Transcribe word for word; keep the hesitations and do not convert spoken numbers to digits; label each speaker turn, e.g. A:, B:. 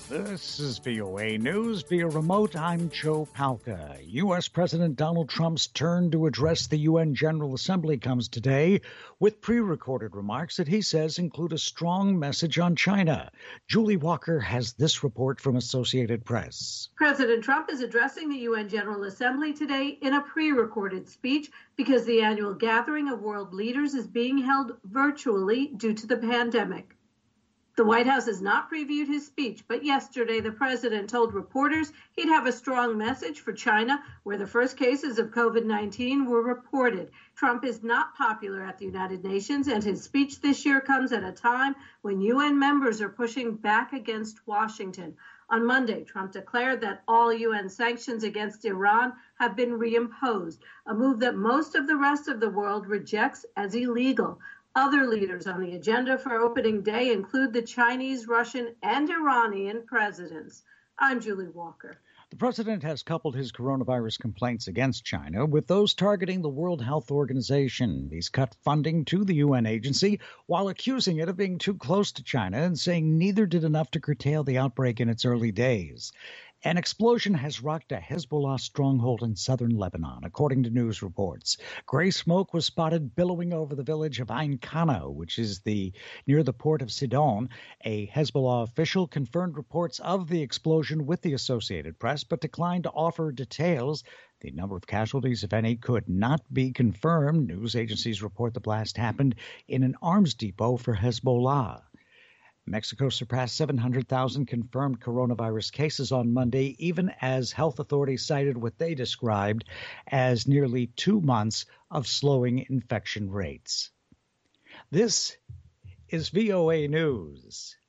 A: This is V O A News via remote. I'm Joe Palca. U S. President Donald Trump's turn to address the U N General Assembly comes today with pre-recorded remarks that he says include a strong message on China. Julie Walker has this report from Associated Press.
B: President Trump is addressing the U N General Assembly today in a pre-recorded speech because the annual gathering of world leaders is being held virtually due to the pandemic. The White House has not previewed his speech, but yesterday the president told reporters he'd have a strong message for China, where the first cases of COVID nineteen were reported. Trump is not popular at the United Nations, and his speech this year comes at a time when U N members are pushing back against Washington. On Monday, Trump declared that all U N sanctions against Iran have been reimposed, a move that most of the rest of the world rejects as illegal. Other leaders on the agenda for opening day include the Chinese, Russian, and Iranian presidents. I'm Julie Walker.
A: The president has coupled his coronavirus complaints against China with those targeting the World Health Organization. He's cut funding to the U N agency while accusing it of being too close to China and saying neither did enough to curtail the outbreak in its early days. An explosion has rocked a Hezbollah stronghold in southern Lebanon, according to news reports. Gray smoke was spotted billowing over the village of Ain Qana, which is the near the port of Sidon. A Hezbollah official confirmed reports of the explosion with the Associated Press, but declined to offer details. The number of casualties, if any, could not be confirmed. News agencies report the blast happened in an arms depot for Hezbollah. Mexico surpassed seven hundred thousand confirmed coronavirus cases on Monday, even as health authorities cited what they described as nearly two months of slowing infection rates. This is V O A News.